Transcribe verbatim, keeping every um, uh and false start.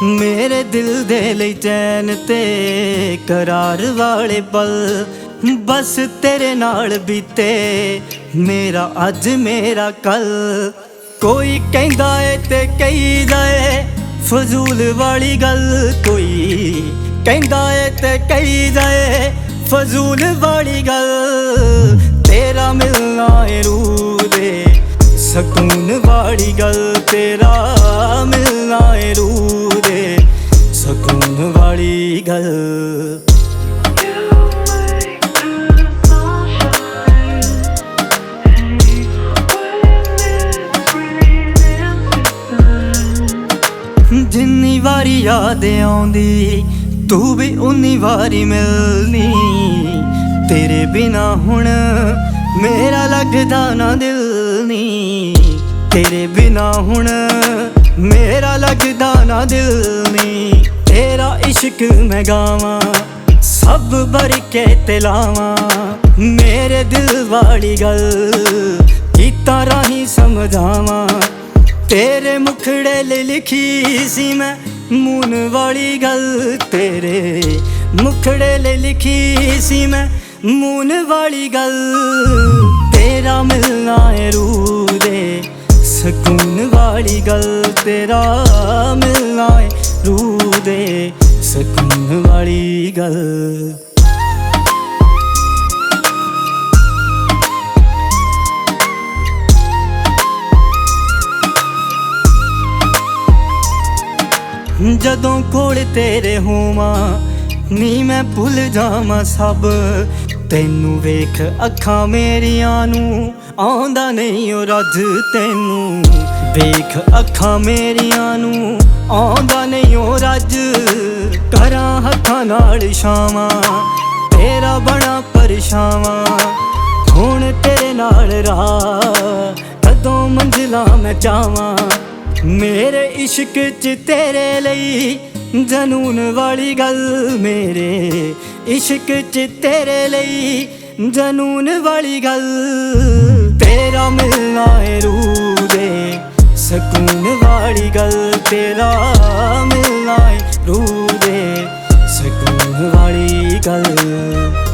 मेरे दिल दे लई चैन ते करार वाले पल बस तेरे नाल बीते मेरा अज मेरा कल। कोई कहंदा है ते कही जाए फजूल वाली गल, कोई कहंदा है ते कही जाए फजूल वाली गल। तेरा मिलना है रूह दे सकून वाली गल, तेरा मिलना है रूह दे सकून वाली गल। जिन्नी वारी याद आउंदी तू भी उन्नी वारी मिलनी। तेरे बिना हुण मेरा लगदा ना दिल नी, तेरे बिना हुण मेरा लगदा ना दिल नी। तेरा इश्क मैं गावां सब भर के ते लावां, मेरे दिल वाली गल कीता राही समझावां। तेरे मुखड़े ले लिखी सी मैं मून वाली गल, तेरे मुखड़े ले लिखी सी मैं मून वाली गल। तेरा मिलना है रूह दे सकून वाली गल, तेरा मिलना है रूह दे सकून वाली गल। जदों कोल तेरे होवां नी मैं भुल जावां सब, तैनू वेख अखां मेरियां नू आउंदा नहीं ओ रज। तैनू वेख अखां मेरियां नू आउंदा नहीं ओ रज। करां हत्थां नाल छावां तेरा बना परछावां, हुण तेरे नाल राह कदों मंजिलां मैं चावां। मेरे इश्क च तेरे लई जनून वाली गल, मेरे इश्क च तेरे लई जनून वाली गल। तेरा मिलना है रूह दे सकून वाली गल, तेरा मिलना है रूह दे सकून वाली गल।